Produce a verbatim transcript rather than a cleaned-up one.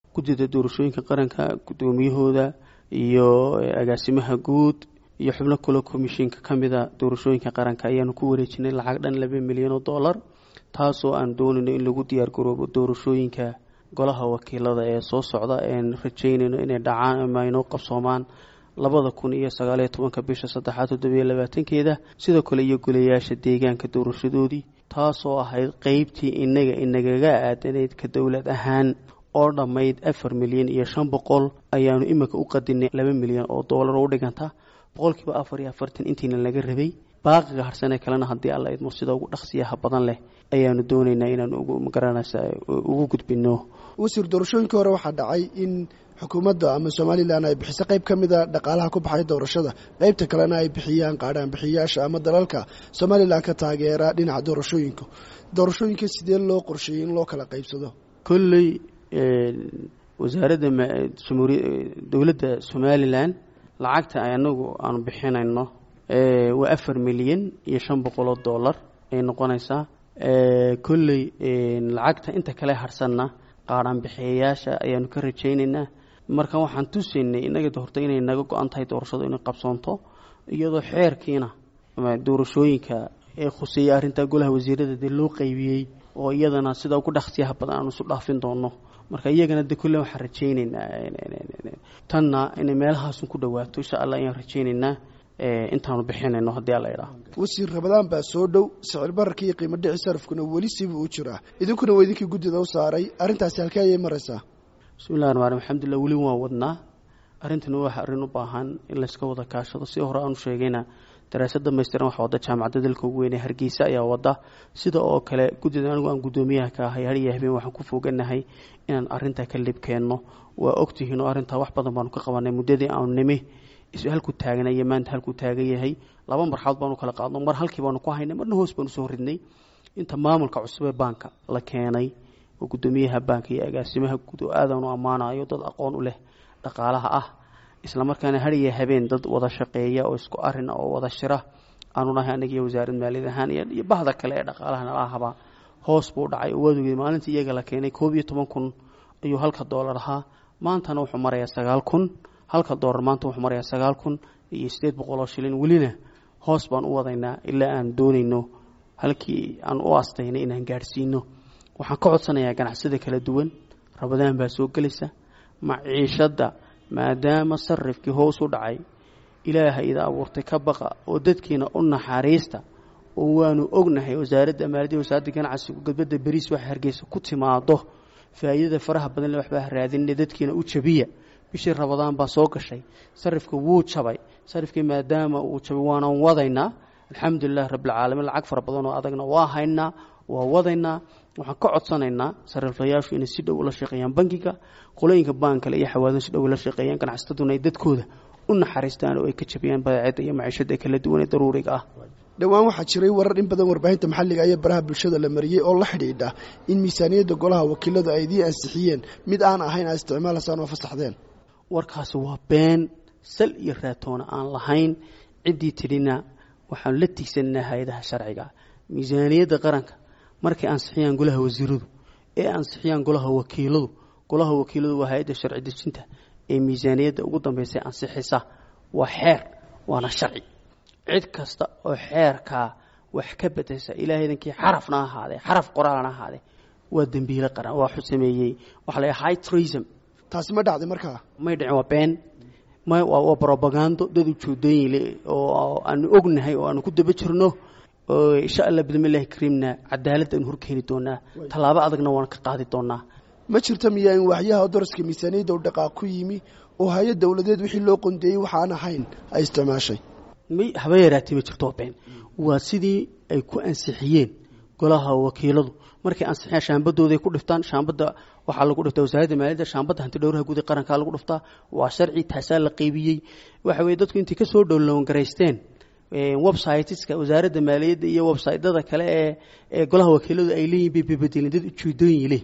guddida doorashooyinka qaranka gudoomiyahooda iyo agaasimaha guud iyo xubno kale komishinka kamida doorashooyinka qaranka ayaanu ku wareejinay lacag dhan laba milyan oo dollar taasoo aan doonayno in lagu diyaar garoobo doorashooyinka golaha wakiilada ee soo socda een rajaynayno inay dhacaan ama inoo qabsoomaan labada kun iyo sagaal iyo tobanka bisha saddexaad toddoba iyo labaatankeeda sidoo kale iyo golayaasha deegaanka doorashadoodii taasoo ahayd qeybtii inaga inagaga aadanayd ka dowlad ahaan oo dhammayd afar milyan iyo shan boqol ayaanu imika u qadinay laba milyan oo dollar oo u dhiganta boqolkiiba afar iyo afartan intiina laga rabay baaqiga harsane kalena haddii alla idmo sida ugu dhaqsiyaha badan leh ayaanu doonaynaa inaan ugu magaranaysa ugu gudbino wasiir doorashooyinkii hore waxaa dhacay in xukuumadda ama somalilan ay bixiso qayb ka mida dhaqaalaha ku baxay doorashada qaybta kalena ay bixiyaan qaadhaan bixiyaasha ama dalalka somalilan ka taageera dhinaca doorashooyinka doorashooyinka sidee loo qorsheeyey in loo kala qaybsado kolley wasaaradda dowladda somalilan lacagta anagu aanu bixinayno waa afar milyan iyo shan boqol oo dollar ay noqonaysaa kolley lacagta inta kale harsanna qaadhaan bixiyayaasha ayaanu ka rajaynaynaa marka waxaan tusaynay inaga horta inay naga go-an tahay doorashadu inay qabsoonto iyadoo xeerkiina doorashooyinka ee khuseeyay arrinta golaha wasiirada dee loo qaybiyey oo iyadana sida ugu dhaqsiyaha badan aanu isu dhaafin doono marka iyagana de kulle waxaan rajaynaynaa tanna inay meelahaasun ku dhawaato insha allah ayaan rajaynaynaa intaanu bixinayno haddii alla idhaah wasiir rabadaan baa soo dhow sicir bararka iyo qiimo dhici sarafkuna weli siba u jiraa idinkuna waa idinkii guddida u saaray arrintaasi halkee ayay maraysaa bismillahi rahmaan rahiim alxamdulillah weli waan wadnaa arrintana waa arrin u baahan in layska wada kaashado si hore aanu sheegayna daraasad dhamaystiran waxaa wadda jaamacadda dalka ugu weyn ee hargeysa ayaa wadda sida oo kale guddida anigu aan guddoomiyaha ka ahay har iyo habeen waxaan ku fooganahay inaan arrintaa ka libkeenno waa ogtihiin oo arrintaa wax badan baanu ka qabanay muddadii aanu nimi halku taagna iyo maanta halku taagan yahay laba marxalad baanu kala qaadno mar halkii baanu ku haynay marna hoos baanu soo ridnay inta maamulka cusub ee baanka la keenay oo guddoomiyaha baanka iyo agaasimaha guud oo aadaanu ammaanayo dad aqoon u leh dhaqaalaha ah isla markaana har iyo habeen dad wada shaqeeya oo isku arrin oo wada shira aanu nahay anaga iyo wasaaradda maaliyad ahaan iyo bahda kale ee dhaqaalaha nala ahaba hoos buu dhacay oo waadugii maalintii iyaga la keenay koob iyo toban kun ayuu halka doolar ahaa maantana wuxuu marayaa sagaal kun halka doolar maanta wuxuu marayaa sagaal kun iyo sideed boqol oo shilin welina hoos baan u wadaynaa ilaa aan doonayno halkii aan u astaynay inaan gaadhsiino waxaan ka codsanayaa ganacsida kala duwan rabadaan baa soo gelaysa maciishadda maadaama sarifkii hoos u dhacay ilaaha ida abuurtay ka baqa oo dadkiina u naxariista oo waanu ognahay wasaaradda maaliyadda wasaaradda ganacsiga gudbadda bariis waxa hargeysa ku timaado faa'iidada faraha badan wax baa raadinay dadkiina u jabiya bishii rabadaan baa soo gashay sarifka wuu jabay sarifkii maadaama uu jabay waana wadaynaa alxamdulilah rabbil caalamiin lacag fara badan oo adagna waa haynaa waa wadaynaa waxaan ka codsanaynaa sariflayaashu inay si dhow ula shaqeeyaan bankiga qolooyinka baankale iyo xawaadan si dhow ula shaqeeyaan ganacsataduna ay dadkooda u naxariistaan oo ay ka jabiyaan badeecada iyo maciishada kala duwan ee daruuriga ah dhowaan waxaa jiray warar in badan warbaahinta maxalliga iyo baraha bulshada la mariyey oo la xidhiidha in miisaaniyadda golaha wakiiladu ay idiin ansixiyeen mid aan ahayn ay isticmaalaysaan oo fasaxdeen warkaasi waa been sal iyo raatoona aan lahayn ciddii tidhina waxaanu la tiigsananaa hay-adaha sharciga miisaaniyadda qaranka markay ansixiyaan golaha wasiiradu ee ansixiyaan golaha wakiiladu golaha wakiiladu waa hay-adda sharci dejinta ee miisaaniyadda ugu dambaysay ansixisa waa xeer waana sharci cid kasta oo xeerkaa wax ka bedesha ilaahaydankii xarafna ahaadee xaraf qoraalna ahaadee waa dembiile qaran waa xu sameeyey waxaa la yidhaha high tourism taasi ma dhacday markaa may dhicin waa been may waa propagando dad ujeedooyin oo aanu ognahay oo aanu ku daba jirno oo insha allah bidmillahi kariimna cadaalad aan horkeeni doonaa tallaabo adagna waan ka qaadi doonaa ma jirta miyaa in waxyaha daraska miisaaniyadda u dhaqaaq ku yimi oo hay-ad dowladeed wixii loo qondeeyey waxaan ahayn ay isticmaashay may haba yaraatay ma jirto been waa sidii ay ku ansixiyeen golaha wakiiladu markay ansixiyaan shaambadooda ay ku dhiftaan shaambada waxaa lagu dhiftaa wasaaradda maaliyadda shaambadda hanti dhowraha guud ee qaranka lagu dhiftaa waa sharci taasaa la qaybiyey waxa weeye dadku intii ka soo dhowloon garaysteen websiteska wasaaradda maaliyadda iyo websiteyada kale ee ee golaha wakiiladu ay leeyihiin bay bebedelin dad ujeedooyin leh